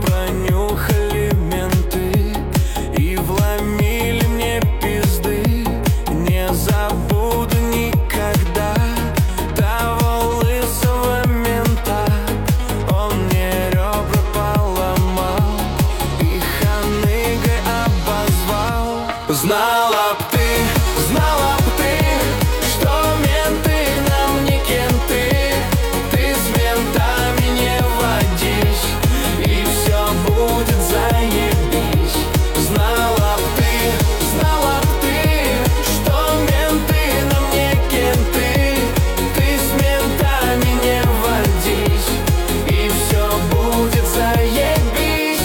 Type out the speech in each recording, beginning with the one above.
пронюхали менты и вломили мне пизды. Не забуду никогда того лысого мента. Он мне ребра поломал и ханыгой обозвал. Знала б ты, что менты нам не кенты. Ты с ментами не водишь, и все будет заебись. Знала б ты, что менты нам не кенты. Ты с ментами не водишь, и все будет заебись.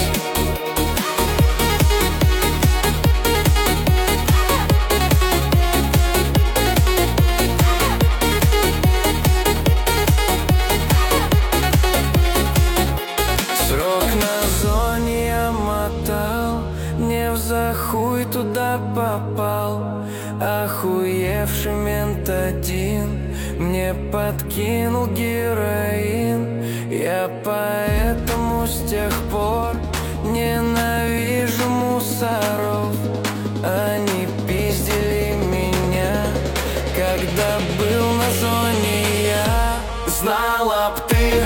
Срок на зоне я мотал, не взахуй туда попал. Охуевший мент один мне подкинул героин. Я поэтому с тех пор ненавижу мусоров. Они пиздили меня, когда был на зоне я. Знала б ты,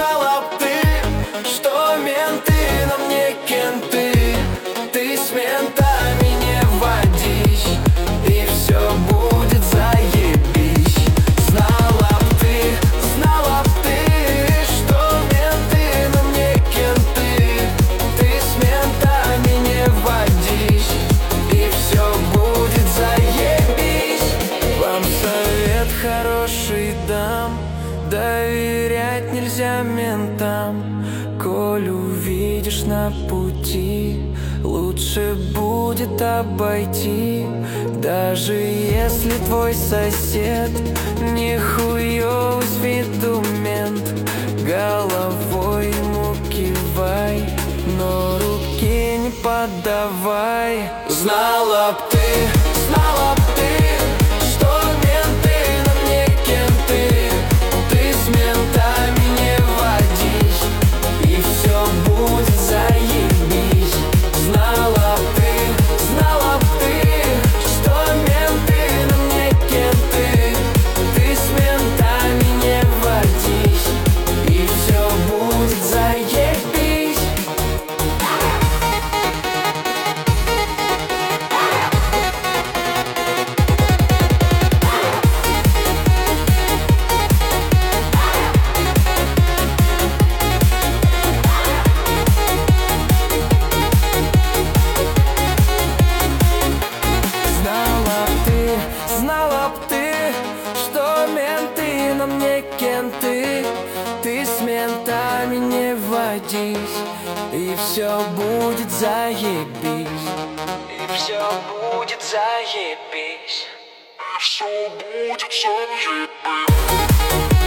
что менты нам не кенты. Ты с ментами не водишь, и все будет заебись. Знала б ты, что менты нам не кенты. Ты с ментами не водишь, и все будет заебись. Вам совет хороший дам: доверять нельзя ментам. Коль увидишь на пути, лучше будет обойти. Даже если твой сосед нихуёвый с виду мент, головой ему кивай, но руки не подавай. Знала б ты, что менты нам не кенты. Ты с ментами не водишь, и все будет заебись. Знала б ты, что менты нам не кенты. Ты с ментами не водишь, и все будет заебись. Знала б ты, что менты нам не кенты. Ты с ментами не водись, и все будет заебись. И все будет заебись. И все будет заебись.